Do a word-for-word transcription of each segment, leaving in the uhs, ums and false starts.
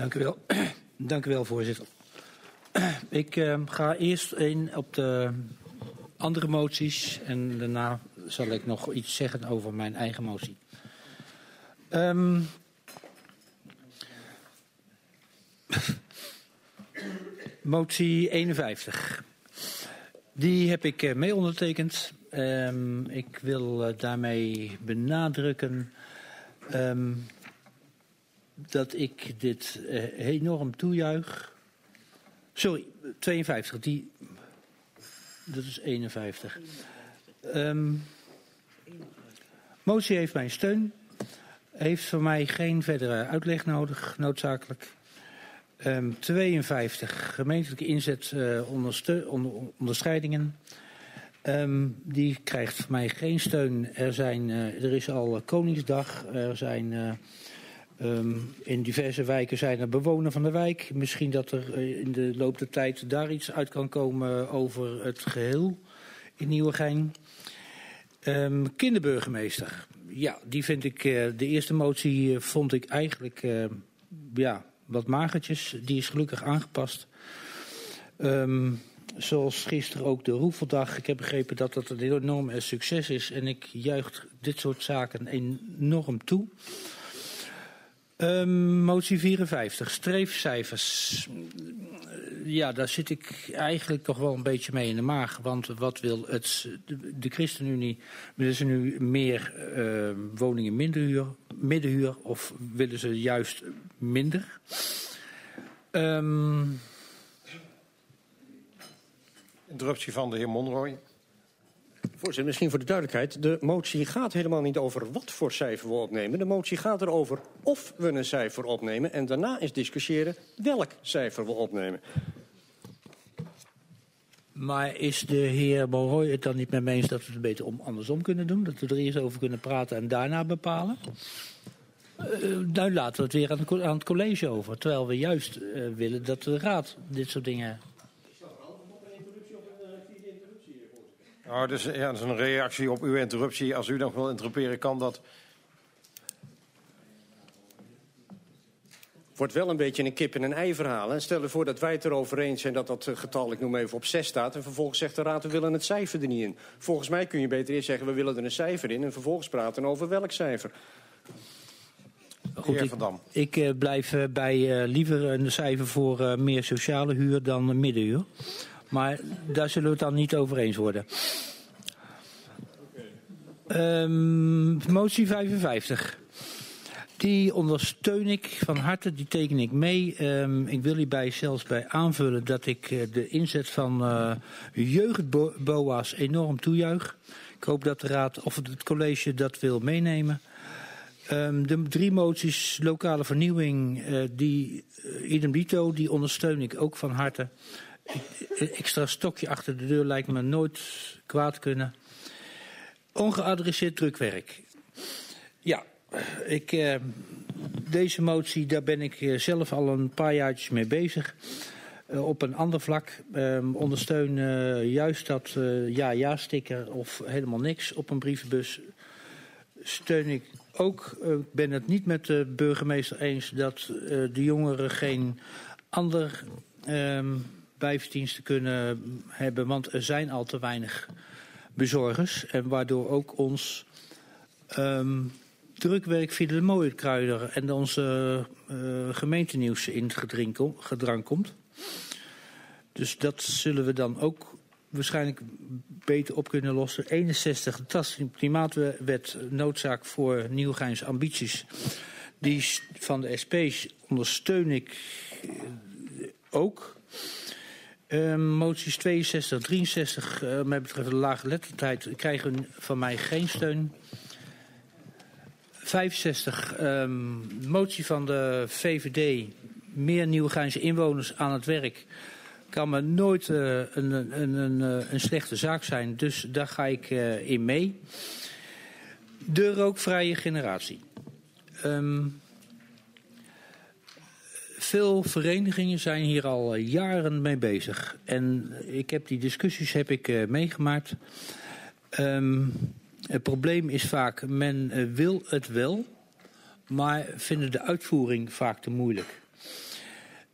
Dank u wel. Dank u wel, voorzitter. Ik uh, ga eerst in op de andere moties en daarna zal ik nog iets zeggen over mijn eigen motie. Um, motie eenenvijftig. Die heb ik uh, mee ondertekend. Um, ik wil uh, daarmee benadrukken um, dat ik dit uh, enorm toejuich. Sorry, tweeënvijftig. Die, dat is eenenvijftig. Um, motie heeft mijn steun. Heeft voor mij geen verdere uitleg nodig, noodzakelijk. Um, tweeënvijftig, gemeentelijke inzet uh, onderste- onder, onderscheidingen. Um, die krijgt voor mij geen steun. Er, zijn, uh, er is al uh, Koningsdag. Er zijn uh, um, in diverse wijken zijn er bewoners van de wijk. Misschien dat er uh, in de loop der tijd daar iets uit kan komen over het geheel in Nieuwegein. Um, kinderburgemeester. Ja, die vind ik, uh, de eerste motie uh, vond ik eigenlijk uh, ja, wat magertjes. Die is gelukkig aangepast. Um, zoals gisteren ook de Roefeldag. Ik heb begrepen dat dat een enorm succes is. En ik juich dit soort zaken enorm toe. Um, motie vierenvijftig, streefcijfers. Ja, daar zit ik eigenlijk toch wel een beetje mee in de maag. Want wat wil het, de ChristenUnie, willen ze nu meer uh, woningen middenhuur, middenhuur of willen ze juist minder? Um, Interruptie van de heer Monroy. Voorzitter, misschien voor de duidelijkheid. De motie gaat helemaal niet over wat voor cijfer we opnemen. De motie gaat erover of we een cijfer opnemen. En daarna is discussiëren welk cijfer we opnemen. Maar is de heer Monroy het dan niet met me eens dat we het beter om, andersom kunnen doen? Dat we er eerst over kunnen praten en daarna bepalen? Uh, nou laten we het weer aan het, aan het college over. Terwijl we juist uh, willen dat de raad dit soort dingen... Nou, dus, ja, dat is een reactie op uw interruptie. Als u nog wil interrumperen, kan dat. Wordt wel een beetje een kip en een ei verhaal. Stel je voor dat wij het erover eens zijn dat dat getal, ik noem even, op zes staat. En vervolgens zegt de raad, we willen het cijfer er niet in. Volgens mij kun je beter eerst zeggen, we willen er een cijfer in. En vervolgens praten over welk cijfer. Goed, ik, ik uh, blijf uh, bij uh, liever een cijfer voor uh, meer sociale huur dan uh, middenhuur. Maar daar zullen we het dan niet over eens worden. Um, motie vijfenvijftig. Die ondersteun ik van harte, die teken ik mee. Um, ik wil hierbij zelfs bij aanvullen dat ik uh, de inzet van uh, jeugdboa's enorm toejuich. Ik hoop dat de raad of het college dat wil meenemen. Um, de drie moties lokale vernieuwing, uh, die uh, idem dito, die ondersteun ik ook van harte. Een extra stokje achter de deur lijkt me nooit kwaad kunnen. Ongeadresseerd drukwerk. Ja, ik, uh, deze motie, daar ben ik uh, zelf al een paar jaartjes mee bezig. Uh, op een ander vlak. Uh, ondersteun uh, juist dat uh, ja-ja-sticker of helemaal niks op een brievenbus. Steun ik ook. Ik uh, ben het niet met de burgemeester eens dat uh, de jongeren geen ander... Uh, bijverdiensten kunnen hebben, want er zijn al te weinig bezorgers en waardoor ook ons um, drukwerk via de Mooikruider en onze uh, gemeentenieuws in het gedrang komt. Dus dat zullen we dan ook waarschijnlijk beter op kunnen lossen. eenenzestig, de Tastelijke Klimaatwet, noodzaak voor Nieuwegeinse ambities. Die van de S P's ondersteun ik ook. Uh, moties tweeënzestig, drieënzestig, uh, met betreft de lage lettertijd, krijgen van mij geen steun. vijfenzestig, um, motie van de V V D, meer Nieuwegeinse inwoners aan het werk, kan me nooit uh, een, een, een, een slechte zaak zijn, dus daar ga ik uh, in mee. De rookvrije generatie. Um, Veel verenigingen zijn hier al jaren mee bezig. En ik heb die discussies heb ik uh, meegemaakt. Um, het probleem is vaak, men uh, wil het wel, maar vinden de uitvoering vaak te moeilijk.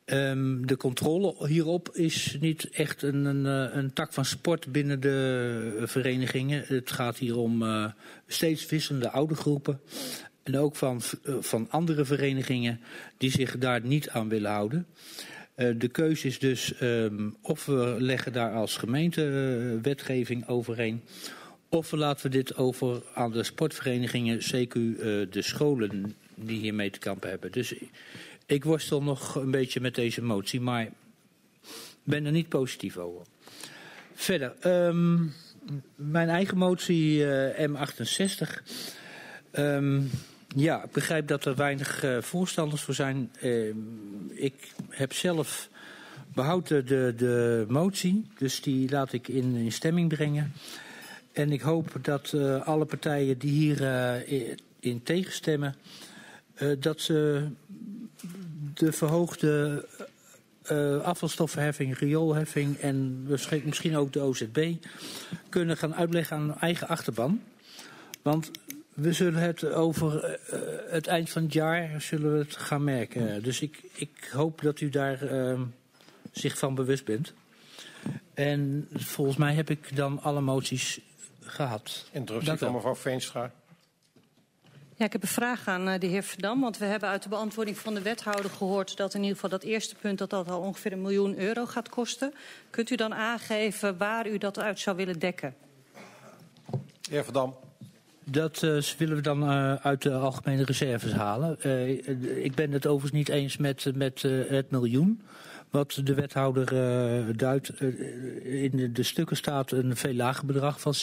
Um, de controle hierop is niet echt een, een, een tak van sport binnen de verenigingen. Het gaat hier om uh, steeds wisselende oude groepen. En ook van, uh, van andere verenigingen die zich daar niet aan willen houden. Uh, de keuze is dus um, of we leggen daar als gemeente uh, wetgeving overheen. Of we laten we dit over aan de sportverenigingen, C Q uh, de scholen die hiermee te kampen hebben. Dus ik worstel nog een beetje met deze motie, maar ben er niet positief over. Verder, um, mijn eigen motie uh, M achtenzestig. Um, ja, ik begrijp dat er weinig uh, voorstanders voor zijn. Uh, ik heb zelf behoud de, de, de motie, dus die laat ik in, in stemming brengen. En ik hoop dat uh, alle partijen die hier uh, in tegenstemmen, uh, dat ze de verhoogde uh, afvalstoffenheffing, rioolheffing en misschien ook de O Z B kunnen gaan uitleggen aan hun eigen achterban. Want we zullen het over uh, het eind van het jaar zullen we het gaan merken. Dus ik, ik hoop dat u daar uh, zich van bewust bent. En volgens mij heb ik dan alle moties gehad. Interruptie van mevrouw Veenstra. Ja, ik heb een vraag aan de heer Verdam, want we hebben uit de beantwoording van de wethouder gehoord dat in ieder geval dat eerste punt dat dat al ongeveer een miljoen euro gaat kosten. Kunt u dan aangeven waar u dat uit zou willen dekken? Heer Verdam. Dat uh, willen we dan uh, uit de algemene reserves halen. Uh, ik ben het overigens niet eens met, met uh, het miljoen. Wat de wethouder uh, duidt. Uh, in de, de stukken staat een veel lager bedrag van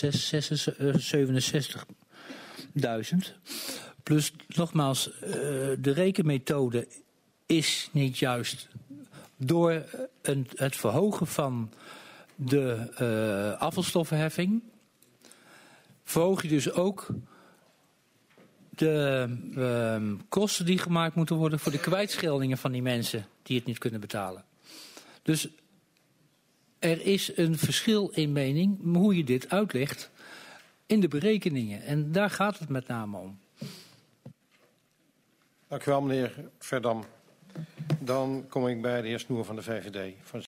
zevenenzestigduizend. Plus, nogmaals, uh, de rekenmethode is niet juist. Door een, het verhogen van de uh, afvalstoffenheffing verhoog je dus ook de uh, kosten die gemaakt moeten worden voor de kwijtscheldingen van die mensen die het niet kunnen betalen. Dus er is een verschil in mening hoe je dit uitlegt in de berekeningen. En daar gaat het met name om. Dank u wel, meneer Verdam. Dan kom ik bij de heer Snoer van de V V D.